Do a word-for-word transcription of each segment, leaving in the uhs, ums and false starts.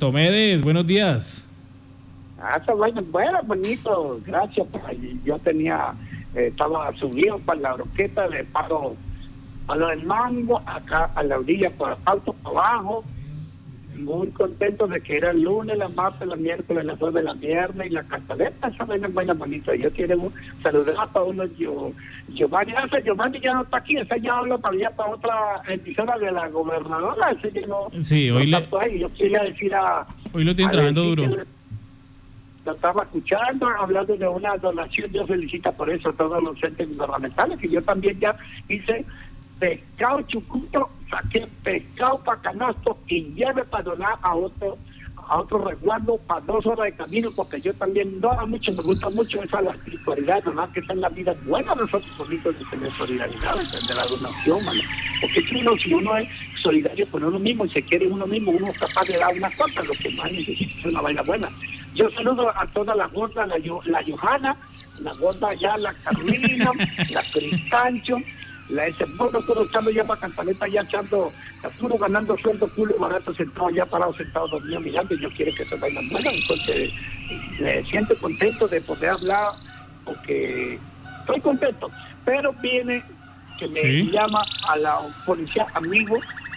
Tomedes, buenos días. Ah, esa vaina es buena, bonito, gracias. Yo tenía, eh, estaba subido para la broqueta de Palo, Palo del Mango, acá a la orilla, por asfalto, para abajo. Muy contento de que era el lunes, la martes, la miércoles, la jueves, la viernes y la cantaleta. Esa vaina es buena, bonita. Yo quiero saludar a uno, yo, Giovanni, esa Giovanni ya no está aquí, esa ya habla para allá, para otra emisora de la gobernadora. Ese ya no, sí, hoy no le... está ahí. Yo quería decir a... Hoy lo tienen trabajando duro. Lo estaba escuchando, hablando de una donación. Yo felicito por eso a todos los entes gubernamentales, que yo también ya hice pescado chucuto, saqué pescado para canasto y lleve para donar a otro a otro resguardo para dos horas de camino, porque yo también dono mucho, me gusta mucho esa la espiritualidad, nomás que esa es la vida buena. Nosotros solitos de tener solidaridad, de la donación, mano. Porque si uno, si uno es solidario con uno mismo y se quiere uno mismo, uno es capaz de dar una cosa, lo que más necesita es una vaina buena. Yo saludo a todas las gordas, la, la Johanna, la gorda ya, la Carolina, la Cristancho, la ese bueno, todo echando ya para Cantaleta, ya echando, puro ganando sueldo, culo barato, sentado ya parado, sentado dormido mirando, y yo quiero que se vayan buenas. Entonces me siento contento de poder hablar, porque estoy contento, pero viene que me ¿Sí? llama a la policía amigo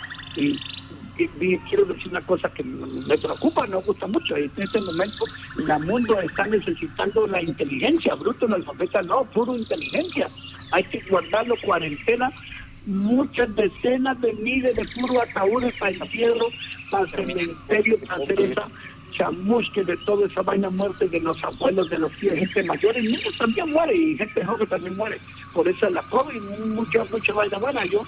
y, y, y quiero decir una cosa que me preocupa, me gusta mucho. En este momento el mundo está necesitando la inteligencia, bruto, analfabeta, no, puro inteligencia. Hay que guardarlo cuarentena, muchas decenas de miles de puros ataúdes para el entierro, para el cementerio, para hacer esa chamusque de toda esa vaina muerte de los abuelos, de los tíos, gente mayor, y niños también muere, y gente joven también muere. Por eso la COVID, mucha, mucha vaina buena. Yo,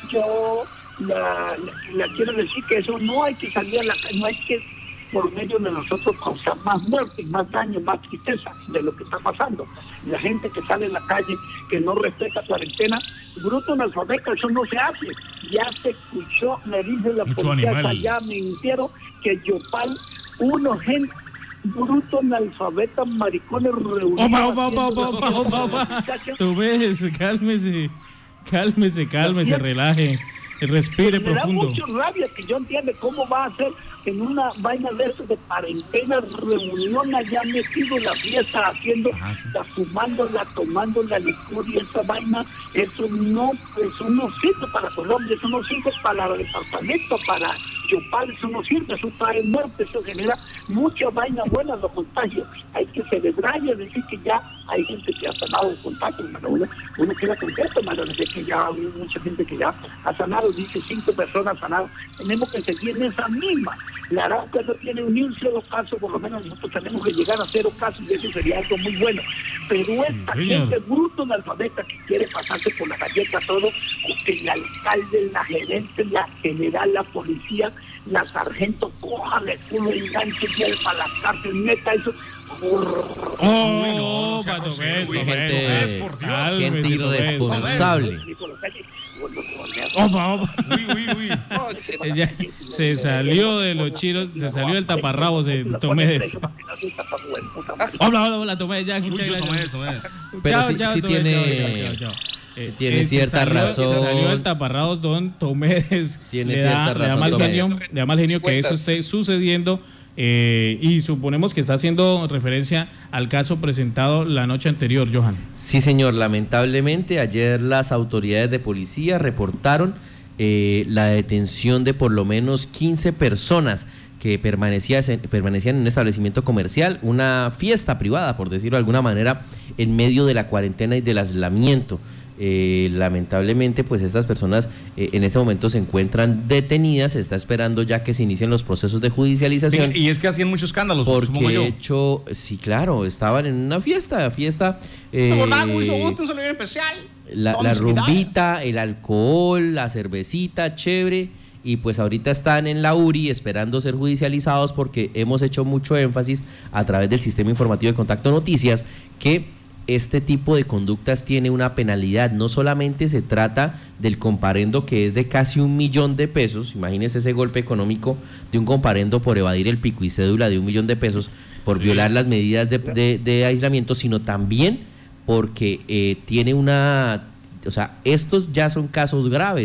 yo la, la, la quiero decir que eso no hay que salir a la calle, no hay que por medio de nosotros causar más muerte, más daño, más tristeza de lo que está pasando. La gente que sale en la calle, que no respeta cuarentena, bruto analfabeta, eso no se hace. Ya se escuchó, me dice la Mucho policía animal. allá, me entero que Yopal, uno gente, bruto analfabeta, maricones reunidos. Opa, opa, opa, opa, opa, opa. Tú ves, cálmese, cálmese, cálmese, relaje, respire me profundo. Me da mucho rabia que yo entiende cómo va a ser en una vaina de eso de cuarentena, reunión allá metido en la fiesta, haciendo, Ajá, sí. la fumándola, tomando la licor y esa vaina, eso no, eso no sirve para Colombia, eso no sirve para el departamento, para Yopal, eso no sirve, eso trae muerte, eso genera mucha vaina buena, los contagios. Hay que celebrar y decir que ya hay gente que ha sanado el contagio, hermano. Uno, uno queda contento, hermano, de que ya hay mucha gente que ya ha sanado, dice cinco personas sanadas. Tenemos que seguir en esa misma. La Arauca no tiene ni un solo caso, por lo menos nosotros tenemos que llegar a cero casos, y eso sería algo muy bueno. Pero esta sí, gente bruto analfabeta que quiere pasarse por la galleta todo, que el alcalde, la gerente, la general, la policía, la sargento, cójale, culo, enganche, lleve para la cárcel, neta, eso. Oh, no, Pato no, Beso, gente- Beso, por Dios. cálmese, Gente Beso. irresponsable. Opa, opa. Uy, uy, uy. Ella se salió de los chiros, se salió del taparrabos de Tomedes. Hola, hola, hola, Tomedes, ya, Uy, muchas yo gracias. tomé eso, ¿ves? Pero Chao, sí- chao, sí Tomedes, tiene- chao, chao, chao, chao. Eh, tiene eh, se cierta salió- razón. Se salió del taparrabos, don Tomedes. Tiene le da, cierta le da razón, mal Tomedes. genio, le da mal genio que eso esté sucediendo. Eh, y suponemos que está haciendo referencia al caso presentado la noche anterior, Johan. Sí, señor, lamentablemente ayer las autoridades de policía reportaron eh, la detención de por lo menos quince personas que permanecían, permanecían en un establecimiento comercial, una fiesta privada, por decirlo de alguna manera, en medio de la cuarentena y del aislamiento. Eh, lamentablemente, pues estas personas eh, en este momento se encuentran detenidas, se está esperando ya que se inicien los procesos de judicialización. Sí, y es que hacían muchos escándalos, supongo Porque yo. hecho, sí, claro, estaban en una fiesta, fiesta. Eh, hizo gusto, un saludo especial. la, la rumbita, el alcohol, la cervecita, chévere. Y pues ahorita están en la U R I esperando ser judicializados porque hemos hecho mucho énfasis a través del sistema informativo de Contacto Noticias que este tipo de conductas tiene una penalidad. No solamente se trata del comparendo, que es de casi un millón de pesos, imagínese ese golpe económico de un comparendo por evadir el pico y cédula de un millón de pesos, por sí. violar las medidas de, de, de aislamiento, sino también porque eh, tiene una, o sea, estos ya son casos graves.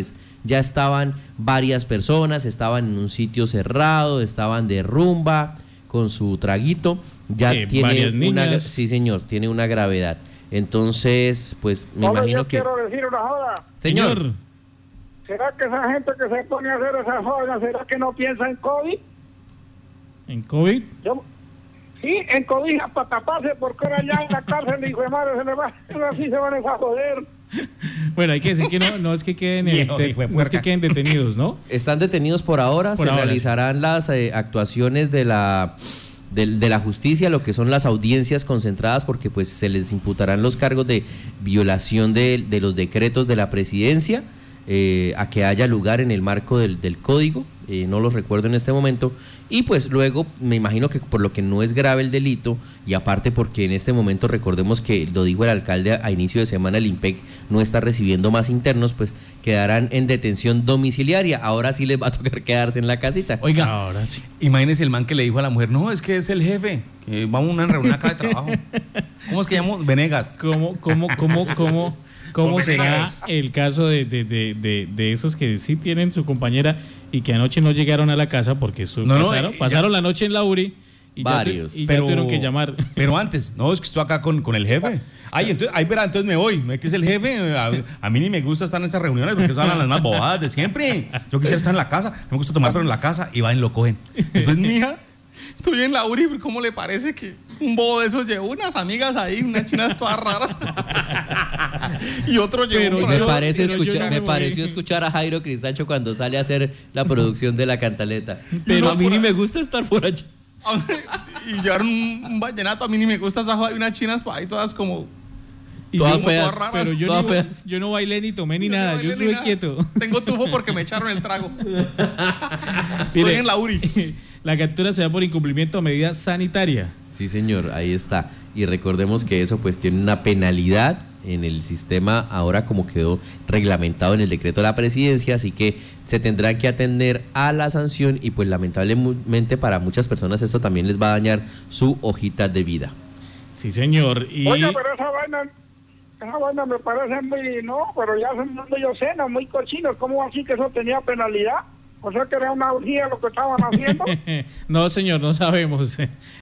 ya estaban varias personas, estaban en un sitio cerrado, estaban de rumba con su traguito, ya eh, tiene una, niñas. sí señor, tiene una gravedad. Entonces, pues me Ahora imagino yo que... quiero decir una joda. Señor, ¿Será que esa gente que se pone a hacer esas jodas, será que no piensa en COVID? ¿En COVID? Yo, sí, en cobija para taparse, porque ahora ya en la cárcel, hijo de madre, se le va, así se van a joder. Bueno, hay que decir que no, no es que queden, eh, Viejo, de- hijo de no es que puerca. queden detenidos, ¿no? están detenidos por ahora, Por se ahora, realizarán las eh, actuaciones de la... De, de la justicia, lo que son las audiencias concentradas, porque pues se les imputarán los cargos de violación de, de los decretos de la presidencia, eh, a que haya lugar en el marco del, del código, eh, no los recuerdo en este momento, y pues luego me imagino que por lo que no es grave el delito, y aparte porque en este momento recordemos que lo dijo el alcalde a, a inicio de semana, el IMPEC no está recibiendo más internos, pues quedarán en detención domiciliaria. Ahora sí les va a tocar quedarse en la casita. Oiga, Ahora sí. imagínese el man que le dijo a la mujer, no, es que es el jefe, que vamos a una reunión acá de trabajo. ¿Cómo es que llamamos? Venegas. ¿Cómo, cómo, cómo, cómo, cómo Por será Venegas. el caso de, de, de, de, de esos que sí tienen su compañera y que anoche no llegaron a la casa porque su- No, no, pasaron, eh, pasaron la noche en la U R I y ya, Varios. tu- y ya Pero, tuvieron que llamar? pero antes, no, es que estoy acá con, con el jefe. Ay, entonces, ay, verá, entonces me voy. No es que es el jefe. A, a mí ni me gusta estar en estas reuniones porque son las más bobadas de siempre. Yo quisiera estar en la casa. Me gusta tomar, pero en la casa. Y van y lo cogen. Entonces, mija, estoy en la U R I. ¿Cómo le parece que un bobo de esos llevó unas amigas ahí, unas chinas todas raras? Y otro llevó. Pero por Me, ahí- yo- parece pero yo escucha- no me me pareció voy. escuchar a Jairo Cristancho cuando sale a hacer la producción de la cantaleta. Pero Pero a mí por ni ahí- me gusta estar por allá. Y llevaron un, un vallenato. A mí ni me gusta esa joda. Y unas chinas por ahí todas como. Y Todas yo- como feas, todas raras. Pero yo, todas no, feas. yo no bailé ni tomé ni Yo no nada, bailé yo ni estuve nada. quieto. Tengo tufo porque me echaron el trago. Estoy Mire, en la U R I. La captura se da por incumplimiento de medida sanitaria. Sí, señor, ahí está. Y recordemos que eso pues tiene una penalidad en el sistema ahora como quedó reglamentado en el decreto de la presidencia, así que se tendrán que atender a la sanción y pues lamentablemente para muchas personas esto también les va a dañar su hojita de vida. Sí, señor. Y Oye, pero esa vaina, esa vaina me parece muy, no, pero ya son muy yocenas, muy cochinos. ¿Cómo así que eso tenía penalidad? O sea que era una orgía lo que estaban haciendo. no, señor, no sabemos.